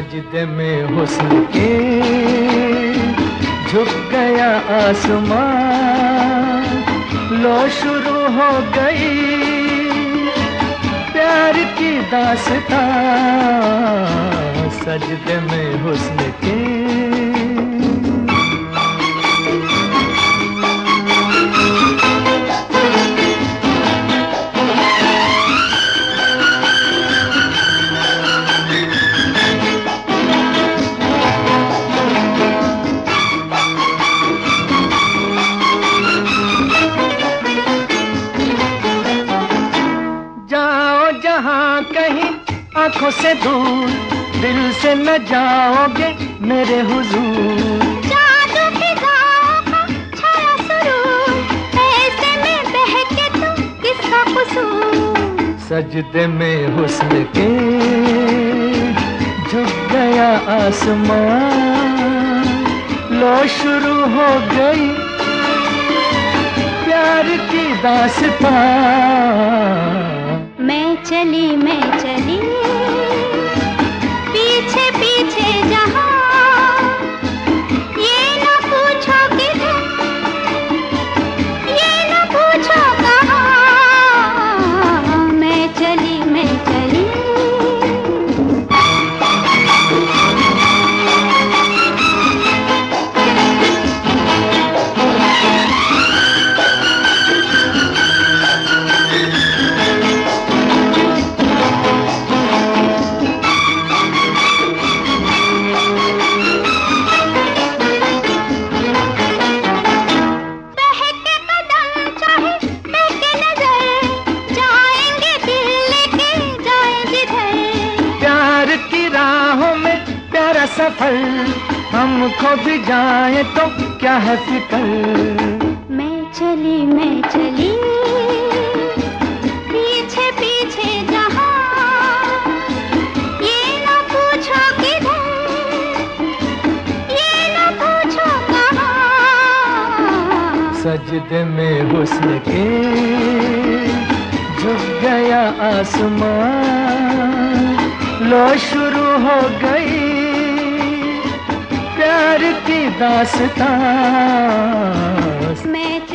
सजदे में हुस्न के झुक गया आसमां, लो शुरू हो गई प्यार की दास्तां। सजदे में हुस्न के कहीं आंखों से दूर, दिल से न जाओगे मेरे हुजूर। जादू फिजाओं का छाया सुरूर, ऐसे में बहके तुम किसका कसूर। सजदे में हुस्न के झुक गया आसमां, लो शुरू हो गई प्यार की दास्तां। मैं चली पीछे पीछे जहां, ये न पूछो किधर, ये न पूछो कहां। मैं चली सफर हमको भी जाए तो क्या है फिकर। मैं चली पीछे पीछे जहां, ये न पूछो किधर, ये न पूछो कहां। सजदे में हुस्न के झुक गया आसमां, लो शुरू हो गई प्यार की दास्तां। मैं